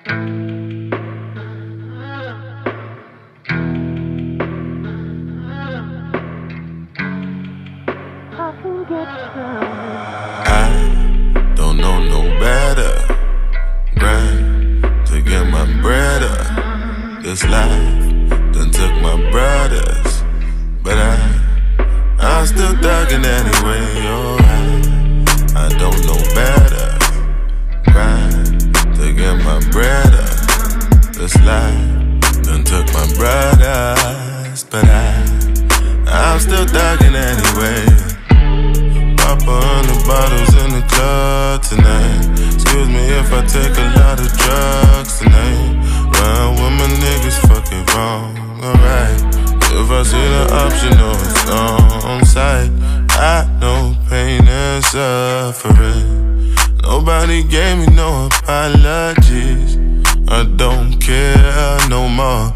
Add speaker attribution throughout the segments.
Speaker 1: I don't know no better. Grind to get my bread up. This life done took my brothers, but I'm still thugging anyway. Oh, I don't know better. Grind to get my bread up. This life done took my brothers, but I'm still thugging anyway. Pop 100 bottles in the club tonight. Excuse me if I take a lot of drugs tonight. Run with my niggas fucking wrong, alright. If I see the option, no, it's on sight. I know pain and suffering. Nobody gave me no apologies. I don't care no more.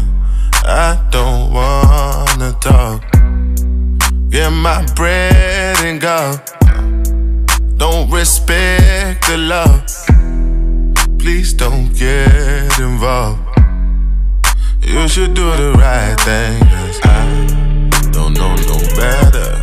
Speaker 1: I don't wanna talk. Get my bread and go. Don't respect the love. Please don't get involved. You should do the right thing, 'cause I don't know no better.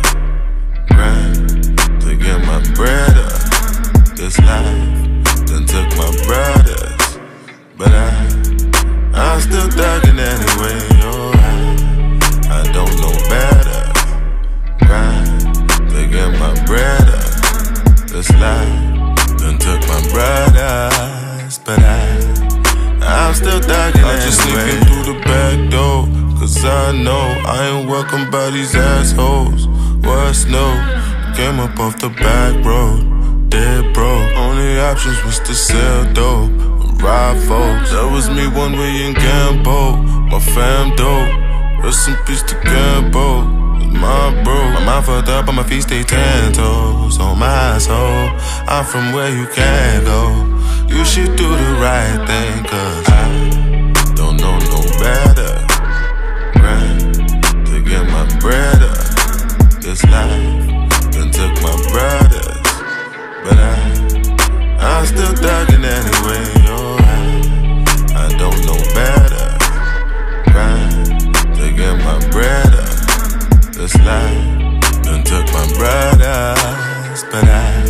Speaker 1: Grind to get my bread up. This life done took my brothers, but I'm still thugging anyway. Oh, I don't know better. Grind to get my bread up. This life done took my brothers, but I'm still thugging anyway. I'm just sneaking through the back door, 'cause I know I ain't welcome by these assholes. What's new? Came up off the back road, dead broke. Only options was to sell dope, rob folks. That was me one way in Gambo, my fam dope. Rest in peace to Gambo, my bro. My mind fucked up, but my feet stay 10 toes on my asshole. I'm from where you can't go. You should do the right thing, 'cause I don't know no better. Grind to get my bread up. This life done took my brothers, but I'm still thugging anyway. Oh, I don't know better. Grind to get my bread up. This life done took my brothers, but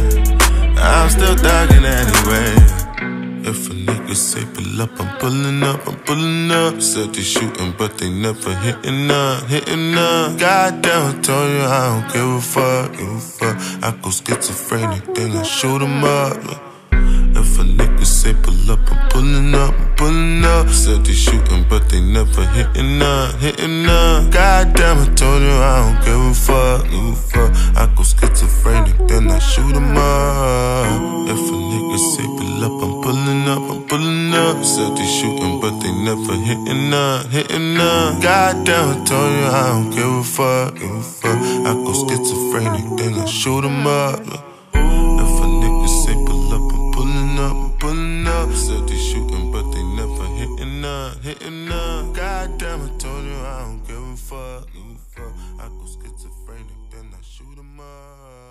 Speaker 1: I'm still thugging anyway. If a nigga say pull up, I'm pulling up, I'm pulling up. Said they shooting, but they never hitting up, hitting up. Goddamn, I told you I don't give a fuck, give a fuck. I go schizophrenic, then I shoot 'em up. If a nigga say pull up, I'm pulling up, I'm pulling up. Said they shooting, but they never hitting up, hitting up. Goddamn, I told you I don't give a fuck, give a fuck. I go schizophrenic, then I shoot 'em up. If a nigga say pull up, I'm pulling up, I'm pulling up. Said they shooting, but they never hitting up, hitting up. Goddamn, I told you I don't give a fuck, give a fuck. I go schizophrenic, then I shoot 'em up. If a nigga say pull up, I'm pulling up, I'm pulling up. Said they shooting, but they never hitting up, hitting up. Goddamn, I told you I don't give a fuck, give a fuck. I go schizophrenic, then I shoot 'em up.